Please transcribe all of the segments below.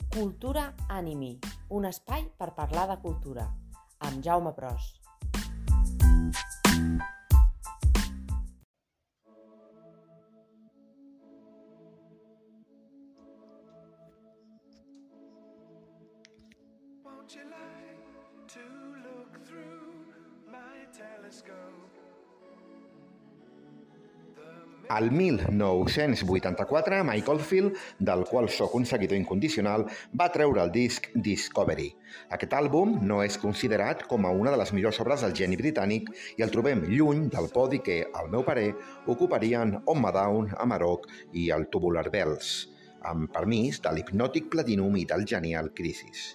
Cultura Animi, un espai per parlar de cultura, amb Jaume Pros. Won't you like to look through my telescope? Al 1984, Mike Oldfield, del qual sóc un seguidor incondicional, va treure el disc Discovery. Aquest àlbum no és considerat com a una de les millors obres del geni britànic i el trobem lluny del podi que, al meu parer, ocuparien On My Down, Amarok i el Tubular Bells, amb permís de l'Hypnotic Platinum i del genial Crisis.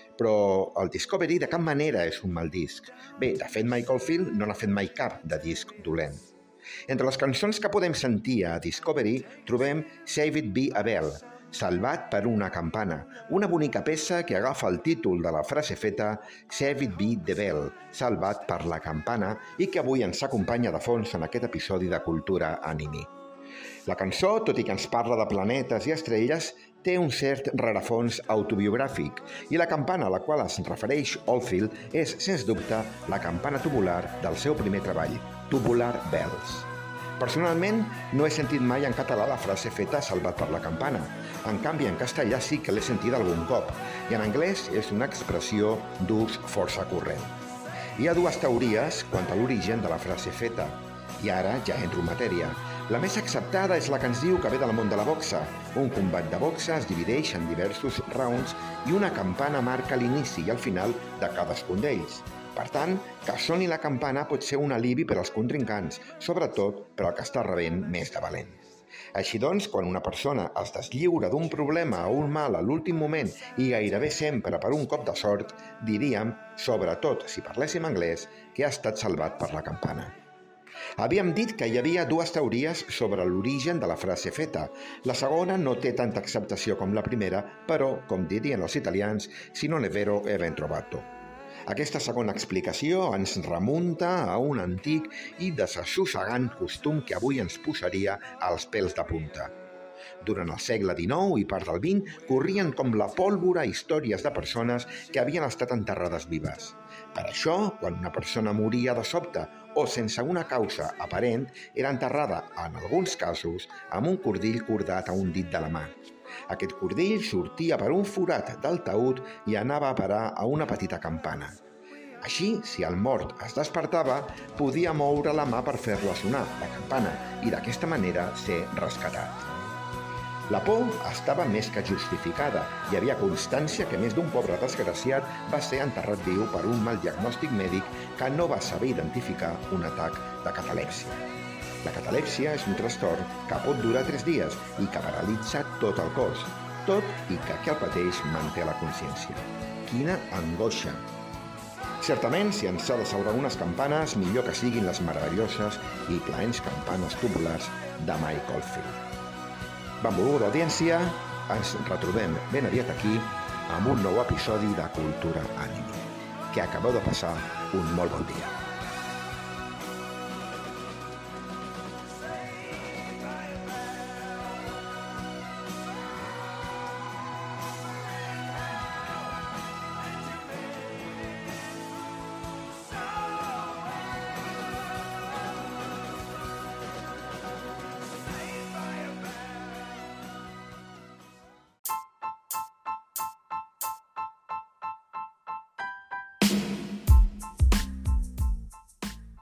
Però el Discovery de cap manera és un mal disc. Bé, de fet, Mike Oldfield no n'ha fet mai cap de disc dolent. Entre les cançons que podem sentir a Discovery trobem Save It Be a Bell, Salvat per una campana, una bonica peça que agafa el títol de la frase feta Save It Be the Bell, salvat per la campana, i que avui ens acompanya de fons en aquest episodi de Cultura Animi. La cançó, tot i que ens parla de planetes i estrelles, té un cert rerefons autobiogràfic i la campana a la qual es refereix Oldfield és, sens dubte, la campana tubular del seu primer treball, Tubular Bells. Personalment, no he sentit mai en català la frase feta salvat per la campana. En canvi, en castellà sí que l'he sentit algun cop i en anglès és una expressió d'ús força corrent. Hi ha dues teories quant a l'origen de la frase feta i ara ja entro en matèria. La més acceptada és la que ens diu que ve del món de la boxa. Un combat de boxa es divideix en diversos rounds i una campana marca l'inici i el final de cadascun d'ells. Per tant, que soni la campana pot ser un alivi per als contrincants, sobretot per al que està rebent més de valent. Així doncs, quan una persona es deslliura d'un problema o un mal a l'últim moment i gairebé sempre per un cop de sort, diríem, sobretot si parléssim anglès, que ha estat salvat per la campana. Havíem dit que hi havia dues teories sobre l'origen de la frase feta. La segona no té tanta acceptació com la primera, però, com dirien els italians, si non è vero è ben trovato. Aquesta segona explicació ens remunta a un antic i desassossegant costum que avui ens posaria als pèls de punta. Durant el segle XIX i part del XX corrien com la pólvora històries de persones que havien estat enterrades vives. Per això, quan una persona moria de sobte o sense una causa aparent, era enterrada, en alguns casos, amb un cordill cordat a un dit de la mà. Aquest cordill sortia per un forat del taüt i anava a parar a una petita campana. Així, si el mort es despertava, podia moure la mà per fer-la sonar, la campana, i d'aquesta manera ser rescatat. La por estava més que justificada. Hi havia constància que més d'un pobre desgraciat va ser enterrat viu per un mal diagnòstic mèdic que no va saber identificar un atac de catalèpsia. La catalèpsia és un trastorn que pot durar 3 dies i que paralitza tot el cos, tot i que qui el pateix manté la consciència. Quina angoixa! Certament, si ens ha de salvar unes campanes, millor que siguin les meravelloses i plaents campanes tubulars de Mike Oldfield. Benvolguda audiència, ens retrobem ben aviat aquí amb un nou episodi de Cultura Animi. Que acabeu de passar un molt bon dia.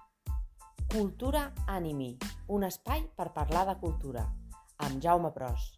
Cultura Animi, un espai per parlar de cultura, amb Jaume Pros.